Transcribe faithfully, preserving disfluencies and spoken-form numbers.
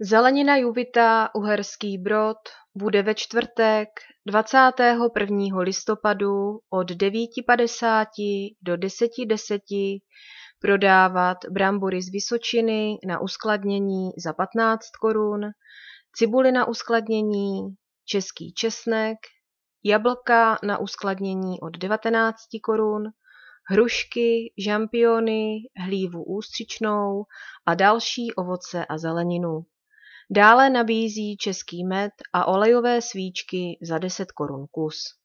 Zelenina Juvita Uherský Brod bude ve čtvrtek dvacátého prvního listopadu od devět padesát do deset deset prodávat brambory z Vysočiny na uskladnění za patnáct korun, cibuli na uskladnění, český česnek, jablka na uskladnění od devatenáct korun, hrušky, žampiony, hlívu ústřičnou a další ovoce a zeleninu. Dále nabízí český med a olejové svíčky za deset korun kus.